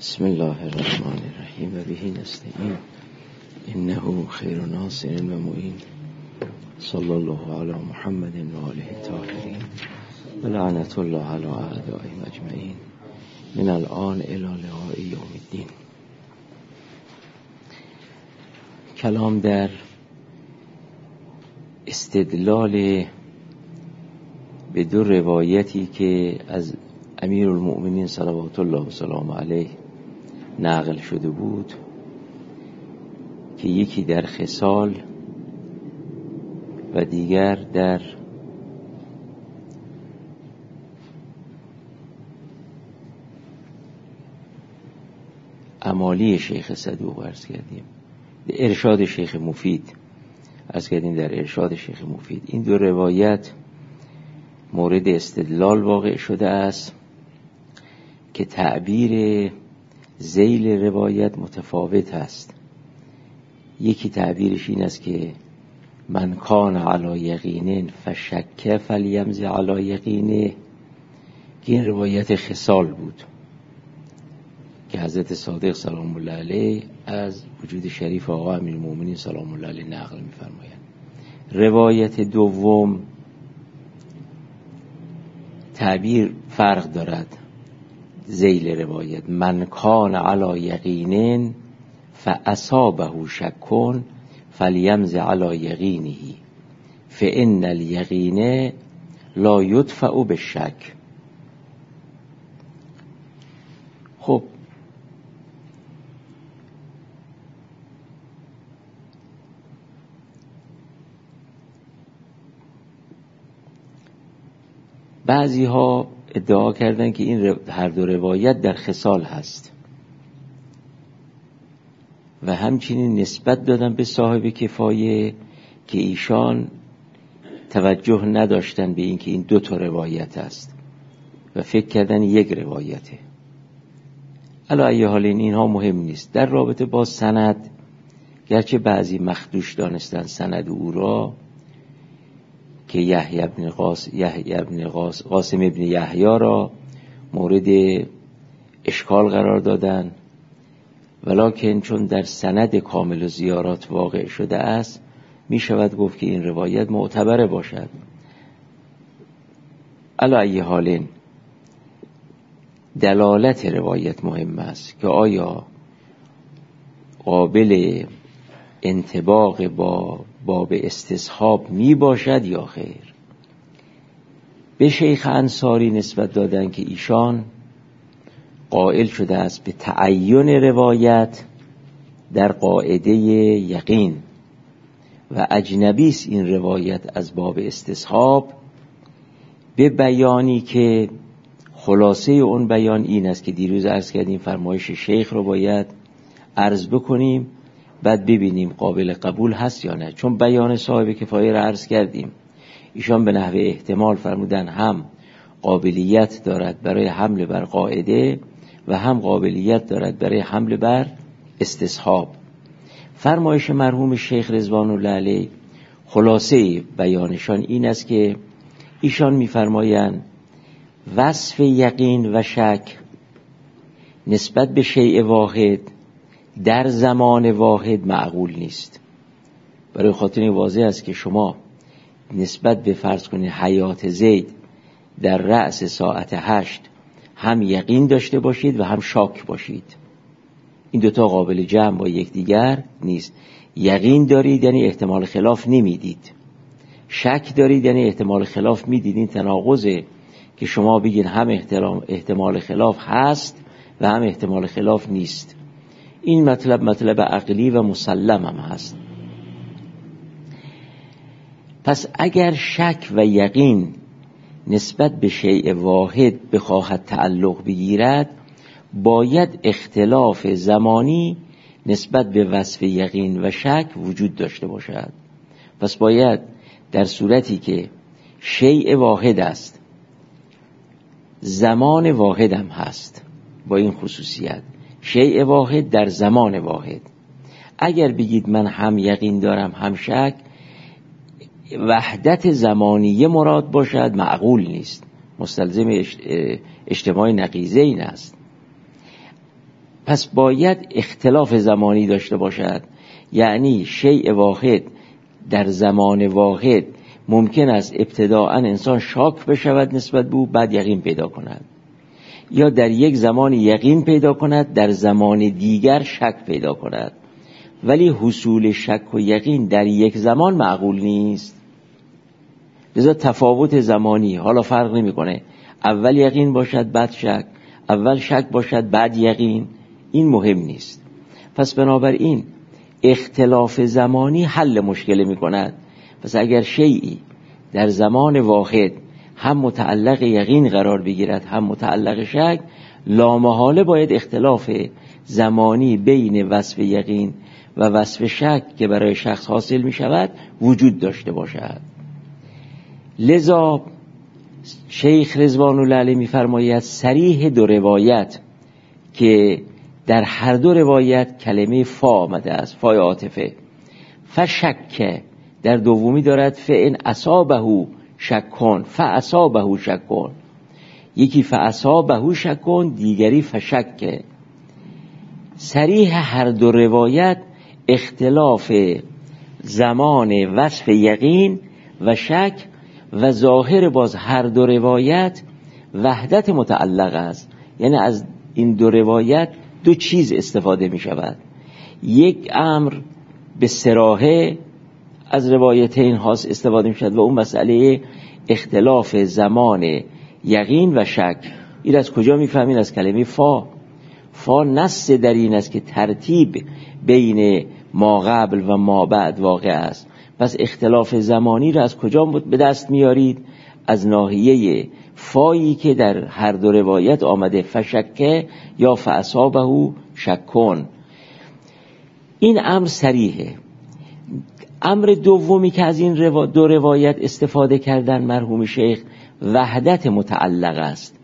بسم الله الرحمن الرحیم و به نستعین انه خیر ناصر و معین صلی الله علی محمد و آله الطاهرین و لعنت الله علی اعدائهم اجمعین من الان الی لقاء یوم الدین. کلام در استدلال به دو روایتی که از امیرالمؤمنین صلوات الله و سلام علیه نقل شده بود که یکی در خصال و دیگر در اعمالی شیخ صدوق عرض کردیم، ارشاد شیخ مفید عرض کردیم. در ارشاد شیخ مفید این دو روایت مورد استدلال واقع شده است که تعبیر ذیل روایت متفاوت است. یکی تعبیرش این است که من کان علی یقین فشک فلیمضی علی یقینه، که این روایت خصال بود که حضرت صادق سلام الله علیه از وجود شریف آقا امیرالمؤمنین سلام الله علیه نقل می‌فرمایند. روایت دوم تعبیر فرق دارد. ذیل روایت من کان علی یقین فاصابه شک فلیمض علی یقینه فان الیقین لا یدفع بالشک. خب بعضی ها ادعا کردن که این هر دو روایت در خصال هست و همچنین نسبت دادن به صاحب کفایه که ایشان توجه نداشتن به این که این دو تا روایت است و فکر کردن یک روایته. علی ای حال اینها مهم نیست. در رابطه با سند، گرچه بعضی مخدوش دانستن سند او را که قاسم ابن یحیی را مورد اشکال قرار دادن، ولکن چون در سند کامل و زیارات واقع شده است می شود گفت که این روایت معتبره باشد. علی ای حال دلالت روایت مهم است که آیا قابل انطباق با باب استصحاب می باشد یا خیر. به شیخ انصاری نسبت دادن که ایشان قائل شده است به تعین روایت در قاعده یقین و اجنبی است این روایت از باب استصحاب، به بیانی که خلاصه اون بیان این است که دیروز عرض کردیم فرمایش شیخ رو باید عرض بکنیم بعد ببینیم قابل قبول هست یا نه. چون بیان صاحب کفایه را عرض کردیم، ایشان به نحو احتمال فرمودن هم قابلیت دارد برای حمل بر قاعده و هم قابلیت دارد برای حمل بر استصحاب. فرمایش مرحوم شیخ رضوان الله علیه خلاصه بیانشان این است که ایشان می‌فرمایند وصف یقین و شک نسبت به شیء واحد در زمان واحد معقول نیست. برای خاطر این واضح است که شما نسبت به فرض کنید حیات زید در رأس ساعت 8 هم یقین داشته باشید و هم شاک باشید. این دوتا قابل جمع با یکدیگر نیست. یقین دارید یعنی احتمال خلاف نمیدید، شک دارید یعنی احتمال خلاف میدید. این تناقضه که شما بگید هم احتمال خلاف هست و هم احتمال خلاف نیست. این مطلب عقلی و مسلم هم هست. پس اگر شک و یقین نسبت به شیء واحد بخواهد تعلق بگیرد، باید اختلاف زمانی نسبت به وصف یقین و شک وجود داشته باشد. پس باید در صورتی که شیء واحد است، زمان واحد هم هست، با این خصوصیت شیء واحد در زمان واحد. اگر بگید من هم یقین دارم هم شک، وحدت زمانیه مراد باشد معقول نیست، مستلزم اجتماع نقیضه این است. پس باید اختلاف زمانی داشته باشد، یعنی شیء واحد در زمان واحد ممکن است ابتداءً انسان شاک بشود نسبت به او، بعد یقین پیدا کند، یا در یک زمان یقین پیدا کند، در زمان دیگر شک پیدا کند. ولی حصول شک و یقین در یک زمان معقول نیست. لذا تفاوت زمانی حالا فرق نمی‌کنه، اول یقین باشد بعد شک، اول شک باشد بعد یقین، این مهم نیست. پس بنابراین اختلاف زمانی حل مشکل می‌کند. پس اگر شیئی در زمان واحد هم متعلق یقین قرار بگیرد هم متعلق شک، لامحاله باید اختلاف زمانی بین وصف یقین و وصف شک که برای شخص حاصل می شود وجود داشته باشد. لذا شیخ رضوان الله علیه می فرماید صریح دو روایت که در هر دو روایت کلمه فا آمده است، فای عاطفه، فشک در دومی دارد فإن اصابه شکن فاصابه شکن، یکی فاصابه شکن دیگری فشک. صریح هر دو روایت اختلاف زمان وصف یقین و شک و ظاهر باز هر دو روایت وحدت متعلق است. یعنی از این دو روایت دو چیز استفاده می شود. یک امر به صراحه از روایتین هاست استفاده می شود و اون مسئله اختلاف زمان یقین و شک. این از کجا می فهمین؟ از کلمه فا. فا نص در این است که ترتیب بین ما قبل و ما بعد واقع است. پس اختلاف زمانی را از کجا به دست میارید؟ از ناحیه فایی که در هر دو روایت آمده، فشکه یا فاصابه شکن. این امر صریحه. امر دومی که از این دو روایت استفاده کردن مرحوم شیخ وحدت متعلق است.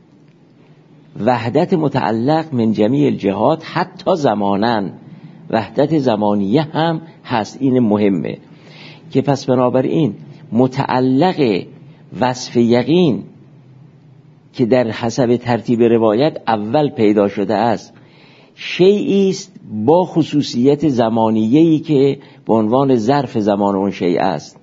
وحدت متعلق من جمیع الجهات حتی زمانن، وحدت زمانیه هم هست. این مهمه که پس بنابراین متعلق وصف یقین که در حسب ترتیب روایت اول پیدا شده است شیئی است با خصوصیت زمانیه‌ای که به عنوان ظرف زمان اون شیء است،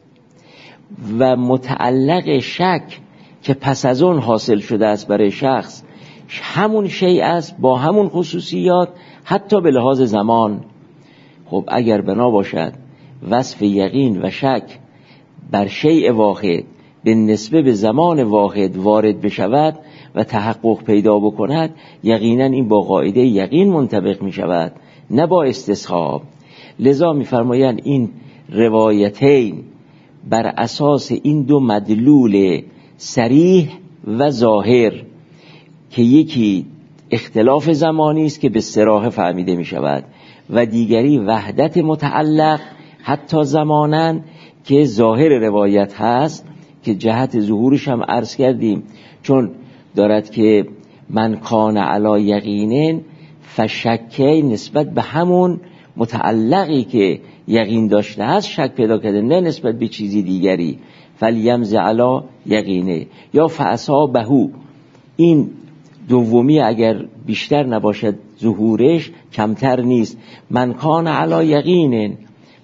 و متعلق شک که پس از اون حاصل شده است برای شخص همون شیء است با همون خصوصیات حتی به لحاظ زمان. خب اگر بنا باشد وصف یقین و شک بر شیء واحد به نسبه به زمان واحد وارد بشود و تحقق پیدا بکند، یقینا این با قاعده یقین منطبق می شود نه با استصحاب. لذا می فرمایند این روایتین بر اساس این دو مدلول صریح و ظاهر که یکی اختلاف زمانی است که به صراحه فهمیده می شود و دیگری وحدت متعلق حتی زمانن که ظاهر روایت هست که جهت ظهورش هم عرض کردیم، چون دارد که من کان علی یقینن فشکه نسبت به همون متعلقی که یقین داشته هست شک پیدا کرده، نه نسبت به چیزی دیگری. فلیمز علی یقینه یا فاصابه. این دومی اگر بیشتر نباشد ظهورش کمتر نیست. من کان علی یقینن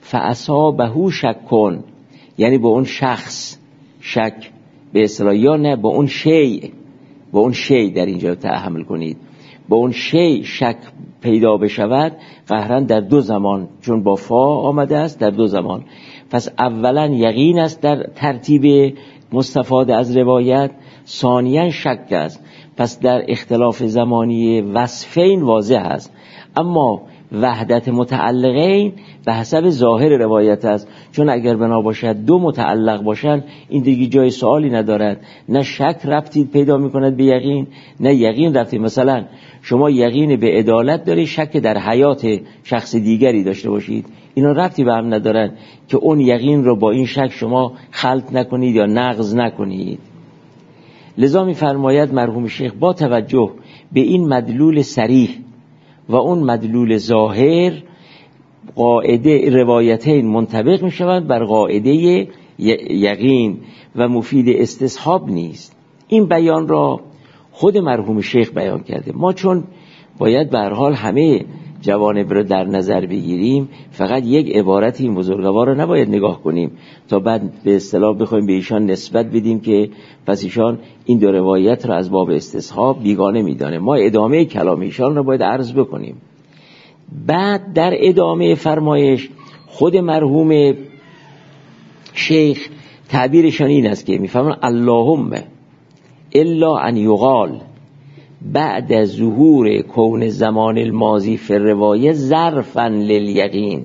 فاصابه شکن، یعنی با اون شخص شک به اصطلاح، یا نه با اون شیء، با اون شیء در اینجا تحمل کنید، با اون شیء شک پیدا بشود قهرن در دو زمان، چون با فا آمده است در دو زمان. پس اولا یقین است در ترتیب مستفاد از روایت، ثانیا شک است. پس در اختلاف زمانی وصفین واضح است، اما وحدت متعلقین به حسب ظاهر روایت است، چون اگر بنا باشد دو متعلق باشند این دیگه جای سوالی ندارد، نه شک ربطی پیدا میکند به یقین نه یقین ربطی. مثلا شما یقین به عدالت دارید، شک در حیات شخص دیگری داشته باشید، اینا ربطی به هم ندارن که اون یقین رو با این شک شما خلط نکنید یا نقض نکنید. لذا می‌فرماید مرحوم شیخ با توجه به این مدلول صریح و اون مدلول ظاهر قاعده روایتین منطبق می‌شوند بر قاعده یقین و مفید استصحاب نیست. این بیان را خود مرحوم شیخ بیان کرده. ما چون باید به هر حال همه جوانب رو در نظر بگیریم. فقط یک عبارت این بزرگوار رو نباید نگاه کنیم تا بعد به اصطلاح بخوایم به ایشان نسبت بدیم که پس ایشان این دو روایت رو از باب استصحاب بیگانه میدانه. ما ادامه کلام ایشان رو باید عرض بکنیم. بعد در ادامه فرمایش خود مرحوم شیخ تعبیرشان این است که میفهمن اللهم الا ان یقال بعد ظهور کون زمان الماضی فی الروایه ظرفا للیقین.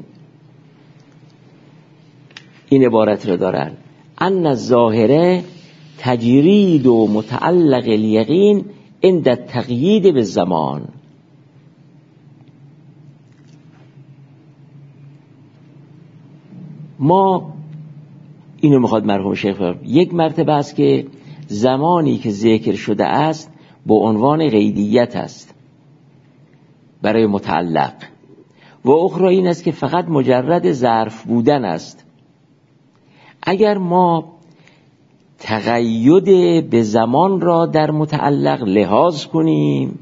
این عبارت رو دارن ان الظاهره تجرید و متعلق الیقین عند التقیید بالزمان. ما اینو میخواد مرحوم شیخ فرمود یک مرتبه است که زمانی که ذکر شده است با عنوان قیدیت است برای متعلق، و اخرى این است که فقط مجرد ظرف بودن است. اگر ما تقید به زمان را در متعلق لحاظ کنیم،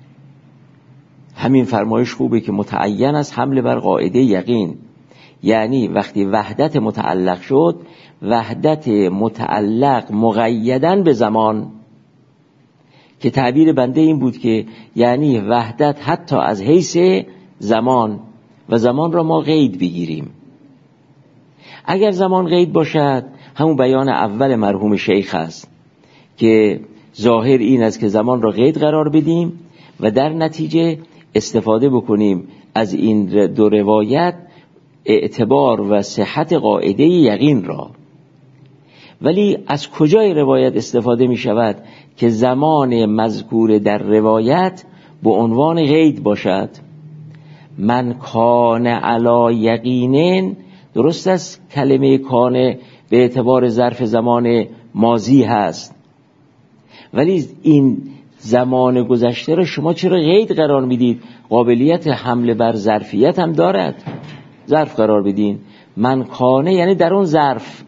همین فرمایش خوبه که متعین است حمله بر قاعده یقین، یعنی وقتی وحدت متعلق شد، وحدت متعلق مقیدن به زمان، که تعبیر بنده این بود که یعنی وحدت حتی از حیث زمان، و زمان را ما قید بگیریم. اگر زمان قید باشد همون بیان اول مرحوم شیخ است که ظاهر این است که زمان را قید قرار بدیم و در نتیجه استفاده بکنیم از این دو روایت اعتبار و صحت قاعده یقین را. ولی از کجای روایت استفاده می شود که زمان مذکور در روایت به عنوان قید باشد؟ من کان علی یقینن، درست است کلمه کان به اعتبار ظرف زمان ماضی هست، ولی این زمان گذشته را شما چرا قید قرار میدید؟ قابلیت حمله بر ظرفیت هم دارد، ظرف قرار بدین. من کانه یعنی در اون ظرف،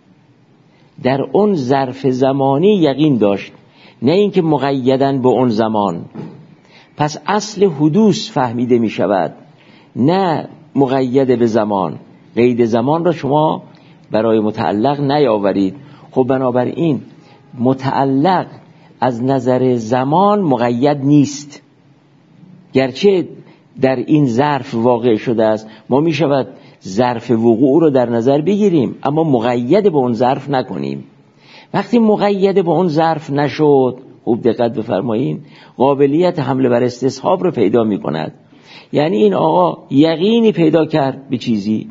در اون ظرف زمانی یقین داشت، نه اینکه مقیدن به اون زمان. پس اصل حدوث فهمیده می شود، نه مقید به زمان. قید زمان را شما برای متعلق نیاورید. خب بنابراین متعلق از نظر زمان مقید نیست، گرچه در این ظرف واقع شده است. ما می شود ظرف وقوع رو در نظر بگیریم اما مقید به اون ظرف نکنیم. وقتی مقید به اون ظرف نشد، خوب دقت بفرمایید، قابلیت حمله بر استصحاب رو پیدا می کند. یعنی این آقا یقینی پیدا کرد به چیزی،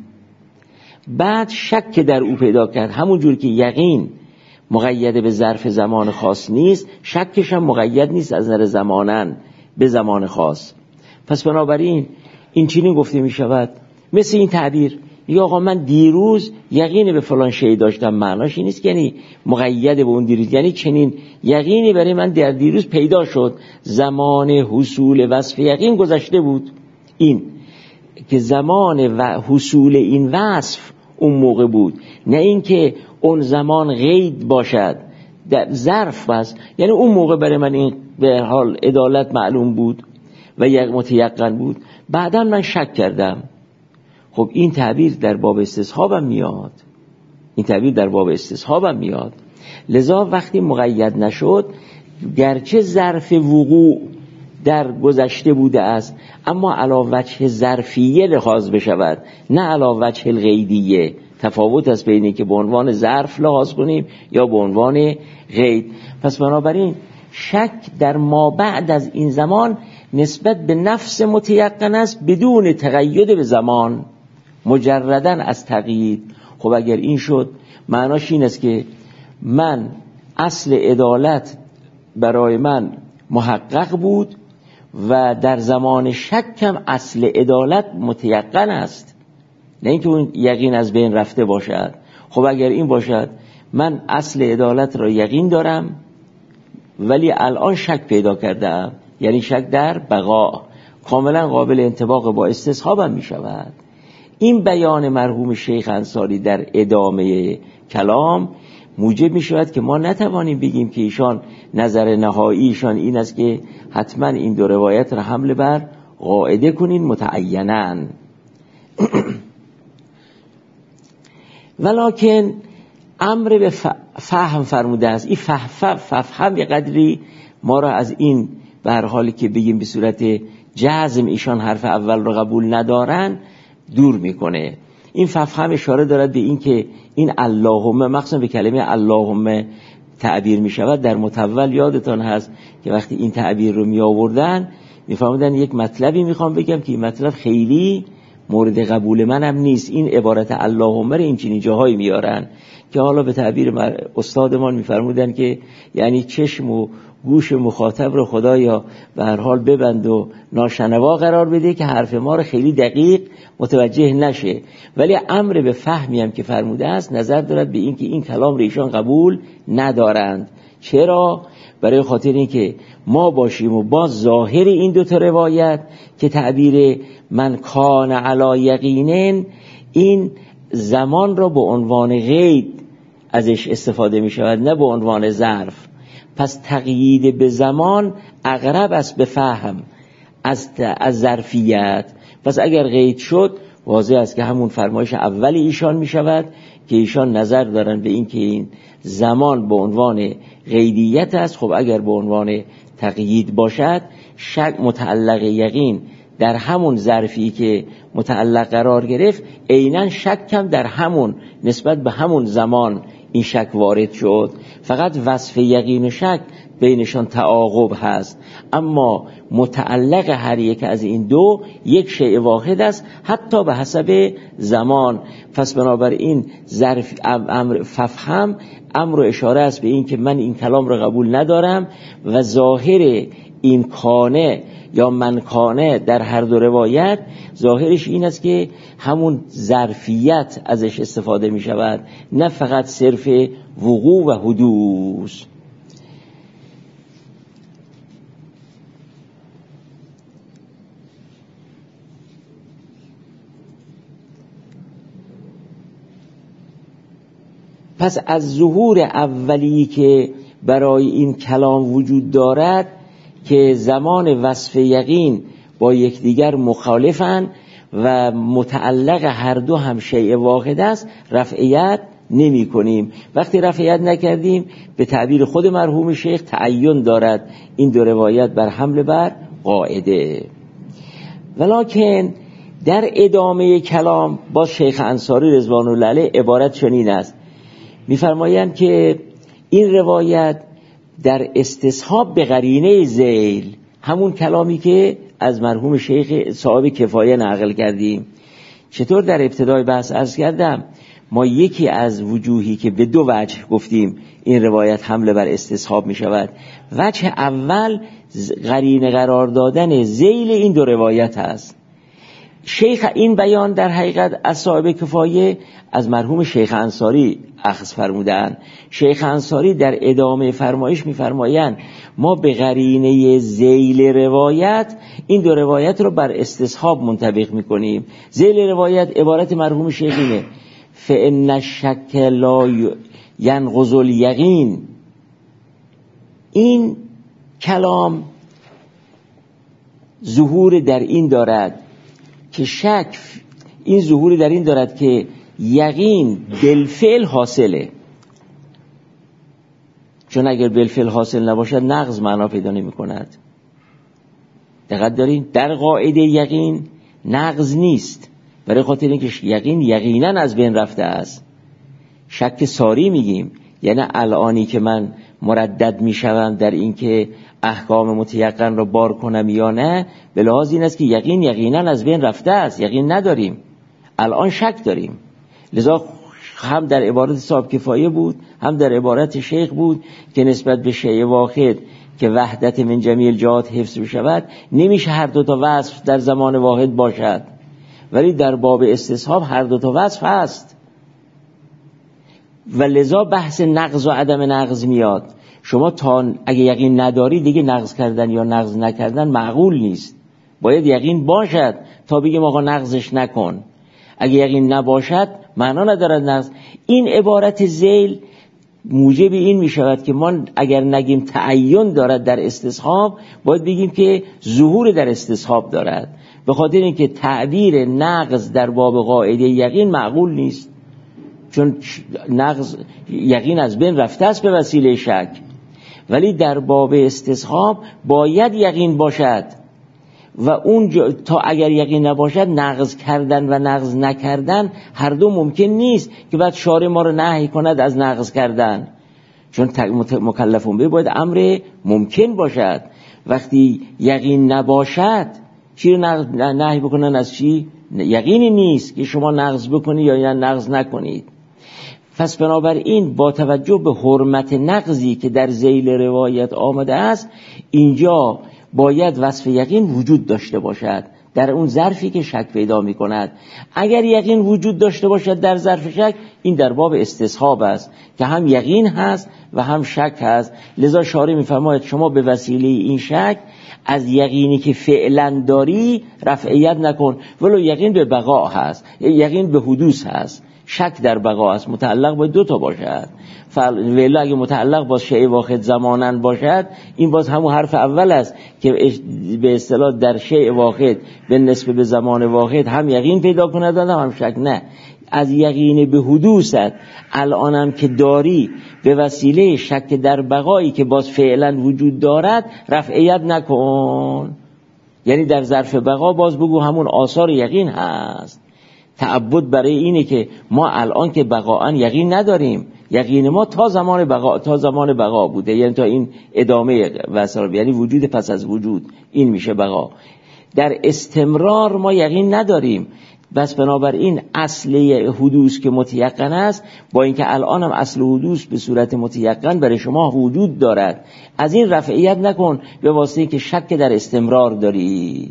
بعد شک در او پیدا کرد، همون جور که یقین مقید به ظرف زمان خاص نیست، شکش هم مقید نیست از نظر زمانن به زمان خاص. پس بنابراین این چنین گفته می شود، مثل این تعبیر میگه آقا من دیروز یقین به فلان شی داشتم، معناش این نیست یعنی مقید به اون دیروز، یعنی چنین یقینی برای من در دیروز پیدا شد، زمان حصول وصف یقین گذشته بود. این که زمان و حصول این وصف اون موقع بود، نه اینکه اون زمان قید باشد در ظرف بس، یعنی اون موقع برای من این به حال عدالت معلوم بود و یک متیقن بود، بعدا من شک کردم. خب این تعبیر در باب استصحابم میاد، این تعبیر در باب استصحابم میاد. لذا وقتی مقید نشد، گرچه ظرف وقوع در گذشته بوده است، اما علا وجه ظرفیه لحاظ بشود، نه علا وجه القیدیه. تفاوت است بینی که به عنوان ظرف لحاظ کنیم یا به عنوان قید. پس بنابراین شک در ما بعد از این زمان نسبت به نفس متیقن است بدون تقید به زمان، مجردن از تقیید. خب اگر این شد معناش این است که من اصل عدالت برای من محقق بود و در زمان شکم اصل عدالت متیقن است، نه اینکه اون یقین از بین رفته باشد. خب اگر این باشد من اصل عدالت را یقین دارم ولی الان شک پیدا کردم، یعنی شک در بقا، کاملا قابل انطباق با استصحابم می شود. این بیان مرحوم شیخ انصاری در ادامه کلام موجب می شود که ما نتوانیم بگیم که ایشان نظر نهایی ایشان این است که حتما این دو روایت را حمل بر قاعده کنین متعیناً. ولکن امر به فهم فرموده است. این فهم یه قدری ما را از این به هر حالی که بگیم به صورت جزم ایشان حرف اول رو قبول ندارن دور میکنه. این فهم اشاره دارد به این که این اللهم مخصوصا به کلمه اللهم تعبیر می شود. در متول یادتان هست که وقتی این تعبیر رو می آوردن می فهمیدن یک مطلبی میخوام بگم که این مطلب خیلی مورد قبول منم نیست. این عبارت اللهم رو این چنین جاهایی میارن که حالا به تعبیر استادمان میفرمودن که یعنی چشم و گوش مخاطب رو خدایا به هر حال ببند و ناشنوا قرار بده که حرف ما رو خیلی دقیق متوجه نشه. ولی امر به فهمی هم که فرموده است نظر دارد به این که این کلام رو ایشان قبول ندارند. چرا؟ برای خاطر این که ما باشیم و باز ظاهر این دو تا روایت که تعبیر من کان علی یقینن این زمان را به عنوان قید ازش استفاده می شود نه به عنوان ظرف. پس تقیید به زمان اقرب است به فهم از ظرفیت. پس اگر قید شد واضح است که همون فرمایش اول ایشان می شود که ایشان نظر دارن به این که این زمان به عنوان قیدیت است. خب اگر به عنوان تقیید باشد شک متعلق یقین در همون ظرفی که متعلق قرار گرفت عیناً شکم در همون نسبت به همون زمان این شک وارد شد. فقط وصف یقین و شک بینشان تعاقب هست، اما متعلق هر یک از این دو یک شیء واحد است حتی به حسب زمان. پس بنابراین ظرف امر ففهم امر اشاره است به این که من این کلام را قبول ندارم و ظاهر این کانه یا منکانه در هر دو روایت ظاهرش این است که همون ظرفیت ازش استفاده می شود نه فقط صرف وقوع و حدوث. پس از ظهور اولی که برای این کلام وجود دارد که زمان وصف یقین با یکدیگر مخالفن و متعلق هر دو هم شیء واحد است رفعیت نمی کنیم. وقتی رفعیت نکردیم به تعبیر خود مرحوم شیخ تعین دارد این دو روایت بر حمل بر قاعده. ولکن در ادامه کلام با شیخ انصاری رضوان الله علیه عبارت چنین است، می‌فرمایند که این روایت در استصحاب به قرینه ذیل، همون کلامی که از مرحوم شیخ صاحب کفایه نقل کردیم. چطور در ابتدای بحث عرض کردم ما یکی از وجوهی که به دو وجه گفتیم این روایت حمله بر استصحاب می شود، وجه اول قرینه قرار دادن ذیل این دو روایت هست. شیخ این بیان در حقیقت از صاحب کفایه از مرحوم شیخ انصاری اخذ فرمودند. شیخ انصاری در ادامه فرمایش می‌فرمایند ما به قرینه ذیل روایت این دو روایت رو بر استصحاب منطبق می‌کنیم. ذیل روایت عبارت مرحوم شیخ اینه فإن الشک لا ينقض الیقین. این کلام ظهور در این دارد که شک این ظهور در این دارد که یقین بالفعل حاصله، چون اگر بالفعل حاصل نباشد نقض معنا پیدا نمی کند. دقت دارین در قاعده یقین نقض نیست، برای خاطر اینکه یقین یقینا از بین رفته است. شک ساری میگیم یعنی الانی که من مردد میشوم در اینکه احکام متیقن رو بار کنم یا نه، به لحاظ این است که یقین یقینا از بین رفته است، یقین نداریم، الان شک داریم. لذا هم در عبارت صاحب کفایه بود هم در عبارت شیخ بود که نسبت به شیء واحد که وحدت من جمیع الجهات حفظ بشود نمیشه هر دو تا وصف در زمان واحد باشد، ولی در باب استصحاب هر دو تا وصف هست و لذا بحث نقض و عدم نقض میاد. شما تا اگه یقین نداری دیگه نقض کردن یا نقض نکردن معقول نیست، باید یقین باشد تا بگیم آقا نقضش نکن. اگه یقین نباشد معنا ندارد نقض. این عبارت ذیل موجب این می شود که ما اگر نگیم تعین دارد در استصحاب، باید بگیم که ظهور در استصحاب دارد، به خاطر اینکه تعبیر نقض در باب قاعده یقین معقول نیست، چون نقض یقین از بین رفته است به وسیله شک. ولی در باب استصحاب باید یقین باشد و اون تا اگر یقین نباشد نقض کردن و نقض نکردن هر دو ممکن نیست که بعد شارع ما رو نهی کند از نقض کردن، چون مکلفون به باید امر ممکن باشد. وقتی یقین نباشد چی رو نهی بکنن از چی؟ یقینی نیست که شما نقض بکنید یا نقض نکنید. پس بنابراین با توجه به حرمت نقضی که در ذیل روایت آمده است، اینجا باید وصف یقین وجود داشته باشد در اون ظرفی که شک پیدا می کند. اگر یقین وجود داشته باشد در ظرف شک، این در باب استصحاب است که هم یقین هست و هم شک هست. لذا شارع می فرماید شما به وسیله این شک از یقینی که فعلا داری رفعیت نکن، ولو یقین به بقا هست، یقین به حدوث هست، شک در بقا است، متعلق باید دو تا باشد. ولی اگه متعلق با شیء واحد زمانن باشد، این باز همون حرف اول است که به اصطلاح در شیء واحد به نسبت به زمان واحد هم یقین پیدا کند هم شک. نه، از یقین به حدوثت الانم که داری به وسیله شک در بقایی که باز فعلا وجود دارد رفعیت نکن، یعنی در ظرف بقا باز بگو همون آثار یقین هست. تعبد برای اینه که ما الان که بقاً یقین نداریم، یقین ما تا زمان بقا بوده، یعنی تا این ادامه وسائل، یعنی وجود پس از وجود، این میشه بقا. در استمرار ما یقین نداریم، بس بنابراین اصل حدوث که متیقن است، با اینکه الان هم اصل حدوث به صورت متیقن برای شما وجود دارد، از این رفعیت نکن به واسطه که شک در استمرار داری.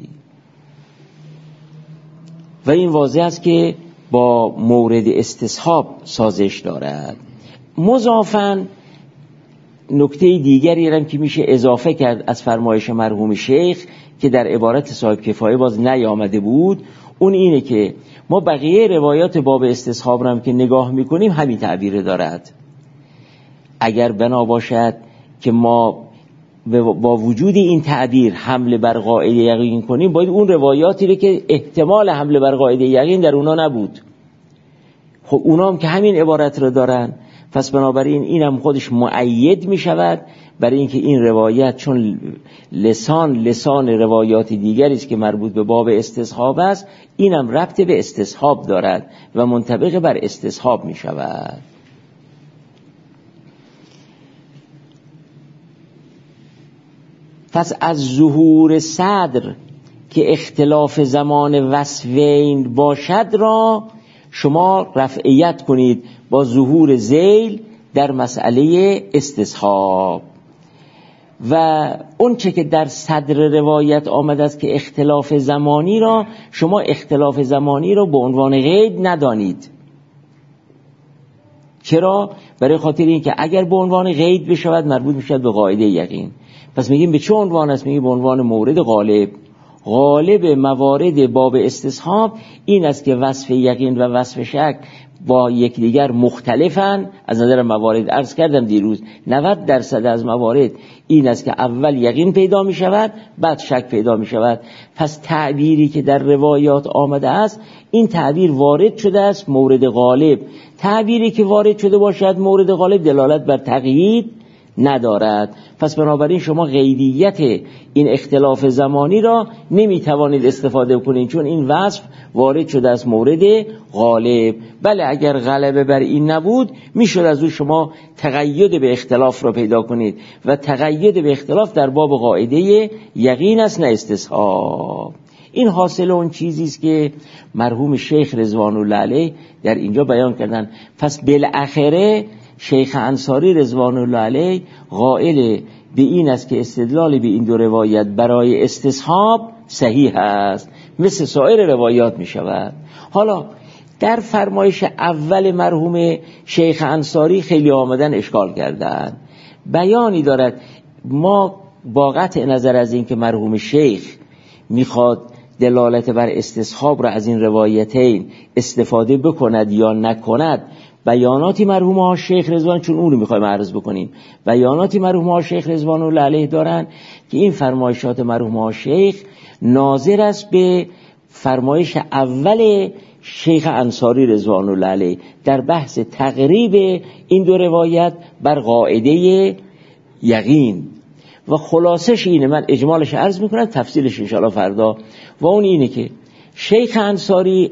و این واضح است که با مورد استصحاب سازش دارد. مضافاً نکته دیگری هم که میشه اضافه کرد از فرمایش مرحوم شیخ که در عبارت صاحب کفایه باز نیامده بود، اون اینه که ما بقیه روایات باب استصحاب رو هم که نگاه میکنیم همین تعبیر دارد. اگر بنا باشد که ما با وجود این تعبیر حمله بر قاعده یقین کنیم، باید اون روایاتی رو که احتمال حمله بر قاعده یقین در اونا نبود، خب اونا هم که همین عبارت رو دارن، پس بنابراین این هم خودش مؤید می شود برای اینکه این روایت چون لسان روایات دیگری است که مربوط به باب استصحاب است، این هم ربط به استصحاب دارد و منطبق بر استصحاب می شود. پس از ظهور صدر که اختلاف زمان وصفین باشد را شما رفعیت کنید با ظهور ذیل در مسئله استصحاب. و اون چه که در صدر روایت آمده است که اختلاف زمانی را، شما اختلاف زمانی را به عنوان قید ندانید. چرا؟ برای خاطر این که اگر به عنوان قید بشود مربوط میشود به قاعده یقین. پس میگیم به چه عنوان است؟ میگیم به عنوان مورد غالب. غالب موارد باب استصحاب این است که وصف یقین و وصف شک با یکدیگر مختلفن. از نظر موارد عرض کردم دیروز 90% از موارد این است که اول یقین پیدا می شود بعد شک پیدا می شود. پس تعبیری که در روایات آمده است این تعبیر وارد شده است مورد غالب. تعبیری که وارد شده باشد مورد غالب دلالت بر تقیید ندارد. پس بنابراین شما قیدیت این اختلاف زمانی را نمیتوانید استفاده کنید، چون این وصف وارد شده از مورد غالب. بله اگر غلبه بر این نبود میشد از او شما تقید به اختلاف را پیدا کنید و تقید به اختلاف در باب قاعده یقین است نه استصحاب. این حاصل اون چیزی است که مرحوم شیخ رضوان الله علیه در اینجا بیان کردن. پس بالاخره شیخ انصاری رضوان الله علیه قائل به این است که استدلال به این دو روایت برای استصحاب صحیح است، مثل سایر روایات می شود. حالا در فرمایش اول مرحوم شیخ انصاری خیلی آمدن اشکال کردن. بیانی دارد ما با قطع نظر از این که مرحوم شیخ میخواد دلالت بر استصحاب را از این روایتین استفاده بکند یا نکند، بیاناتی مرحوم ها شیخ رضوان، چون اون رو میخوایم عرض بکنیم، بیاناتی مرحوم ها شیخ رضوان الله علیه دارن که این فرمایشات مرحوم ها شیخ ناظر است به فرمایش اول شیخ انصاری رضوان الله علیه در بحث تقریب این دو روایت بر قاعده یقین. و خلاصش اینه، من اجمالش عرض میکنم، تفصیلش انشاءالله فردا. و اون اینه که شیخ انصاری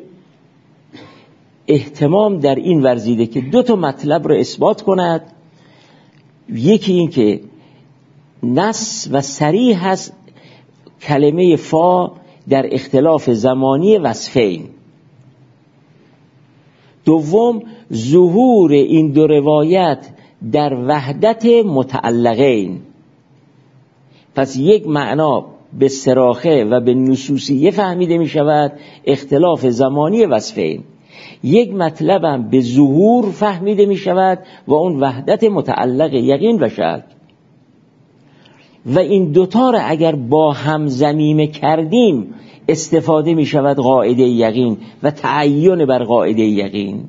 اهتمام در این ورزیده که دو تا مطلب رو اثبات کند. یکی این که نص و صریح هست کلمه فا در اختلاف زمانی وصفین. دوم ظهور این دو روایت در وحدت متعلقین. پس یک معنا به صراخه و به نصوصیه فهمیده می شود، اختلاف زمانی وصفین. یک مطلب هم به ظهور فهمیده می شود و اون وحدت متعلق یقین و شک. و این دوتا را اگر با هم ضمیمه کردیم استفاده می شود قاعده یقین و تعین بر قاعده یقین.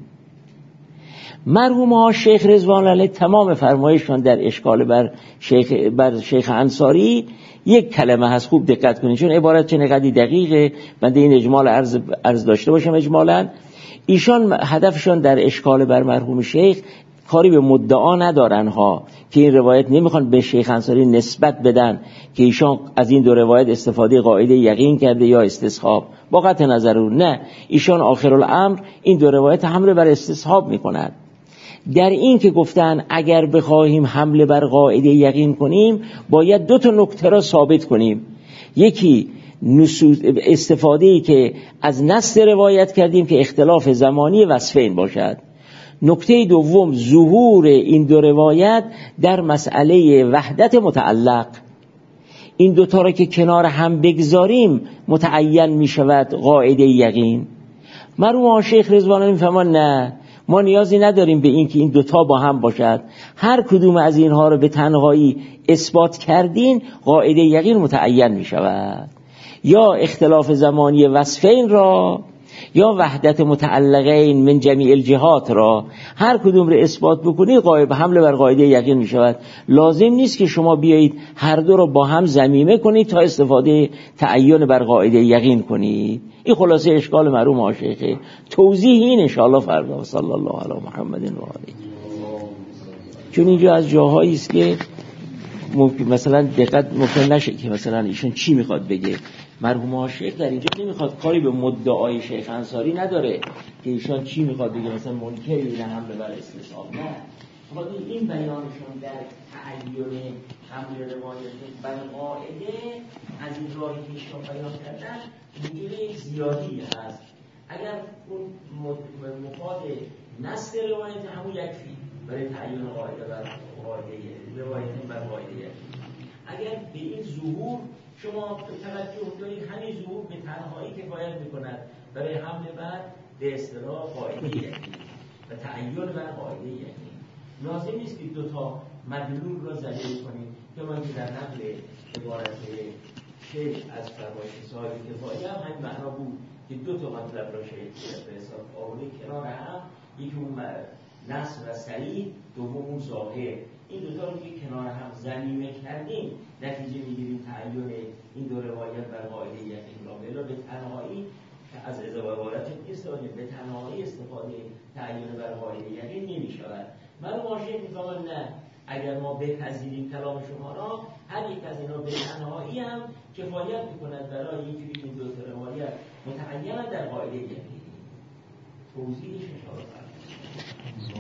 مرحوم ها شیخ رضوان الله تمام فرمایششون در اشکال بر شیخ انصاری یک کلمه هست، خوب دقت کنید چون عبارت چنقدر دقیقه. بنده این اجمال عرض داشته باشم. اجمالا ایشان هدفشون در اشکال بر مرحوم شیخ کاری به مدعا ندارن ها، که این روایت نمیخوان به شیخ انصاری نسبت بدن که ایشان از این دو روایت استفاده قاعده یقین کرده یا استصحاب. با قطع نظر اون نه، ایشان آخرالامر این دو روایت حمله بر استصحاب میکنند. در این که گفتن اگر بخواهیم حمله بر قاعده یقین کنیم باید دو تا نکته را ثابت کنیم. یکی استفاده‌ای که از نص روایت کردیم که اختلاف زمانی وصفین باشد. نکته دوم ظهور این دو روایت در مسئله وحدت متعلق. این دوتا را که کنار هم بگذاریم متعین می شود قاعده یقین. مرحوم شیخ رضوان الله میفهمن نه، ما نیازی نداریم به این که این دوتا با هم باشد، هر کدوم از اینها رو به تنهایی اثبات کردین قاعده یقین متعین می شود. یا اختلاف زمانی وصفین را یا وحدت متعلقین من جمیع الجهات را هر کدوم رو اثبات بکنید قائب حمله بر قاعده یقین می شود. لازم نیست که شما بیایید هر دو رو با هم ضمیمه کنید تا استفاده تعین بر قاعده یقین کنید. این خلاصه اشکال مرحوم آشیخه. توضیح این ان شاء الله فردا. صلی الله علی محمد و آله. چون اینجا از جاهایی است که مثلا دقت ممکن نشه که مثلا ایشون چی میخواد بگه. مرحوم شیخ در اینجا نمیخواد، کاری به مدعای شیخ انصاری نداره که ایشان چی میخواد بگه، مثلا منکر این حمله بر استصحاب نه. خود این بیانشون در تعین حمله روایت بر قاعده از این راهی که ایشان بیان کردن اینجوری زیادی هست. اگر اون مفاد نص روایت همون یکفی برای تعین قاعده بر قاعده روایت بر قاعده. اگر به این ظهور شما توجه دارید، همین ظهور به تنهایی کفایت میکند برای حمله بر به اصطلاح قاعده یقین و تعین بر قاعده یقین. لازم نیست که دو تا مدلول را ذلیل کنید که من که در نقل عبارت شیخ از فرمایش صاحب کفایه هم همین معنا بود که دو تا مطلب را شیخ به حساب آورده کنار هم، یکی اون نص و صریح، دوم اون ظاهر. این دوتا رو که کنار هم ضمیمه کردیم نتیجه میگیریم تعین این دو روایت بر قاعده یقین را. بلا به تنهایی که از عبارت استفاده به تنهایی استفاده تعین بر قاعده یقین نمی شود. من واژه میگم نه، اگر ما بپذیریم کلام شما را، هر یک از اینا به تنهایی هم کفایت میکند برای اینکه این دو روایت متعین در قاعده یقین. توضیحش ان شاء الله